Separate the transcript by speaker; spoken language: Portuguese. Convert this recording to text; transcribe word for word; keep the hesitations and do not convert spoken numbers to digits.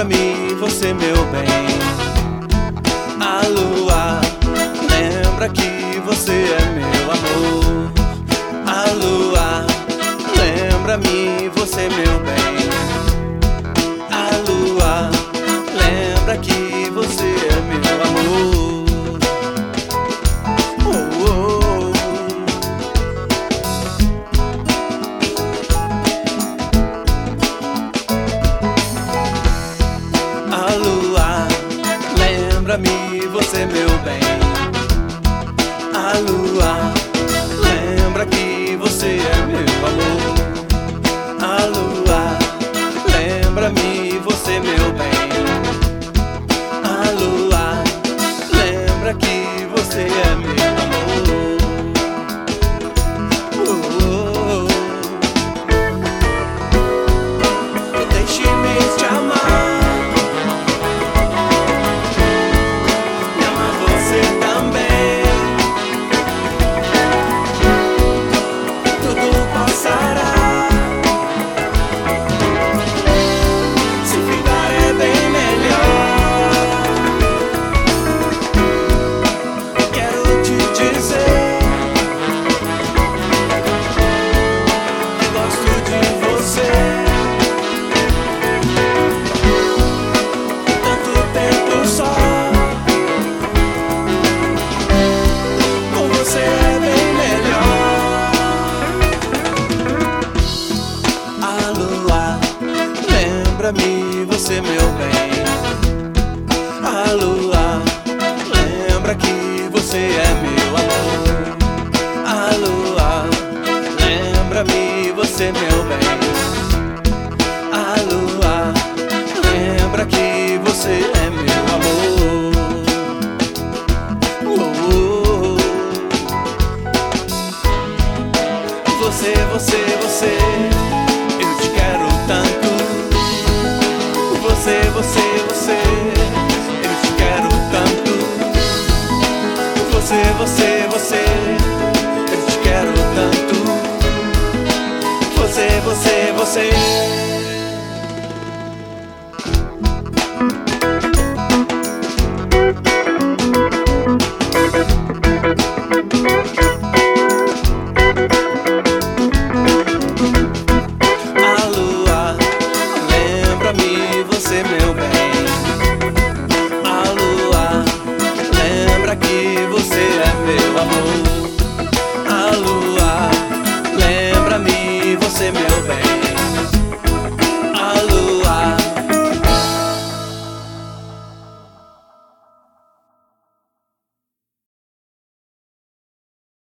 Speaker 1: lembra-me você, meu bem. A lua lembra que você é meu amor. A lua lembra-me você, meu bem. A lua lembra que você é meu amor. Oh, oh. A lua lembra-me você, meu bem. A lua lembra que você é meu amor. A lua lembra-me você, meu bem. A lua lembra que você é meu amor. Oh, oh, oh. Deixe-me te amar, me ama você também. Tudo passará. Se ficar é bem melhor. Quero te dizer que gosto de você. Tanto tempo só com você é bem melhor. A lua lembra-me você, meu bem. A lua lembra que você é meu amor. A lua lembra-me você, meu bem. A lua lembra que você é meu amor. Oh, oh, oh. Você, você, você, eu te quero tanto. Você, você, você, eu te quero tanto. Você, você, você, eu te quero tanto. Você, você, você.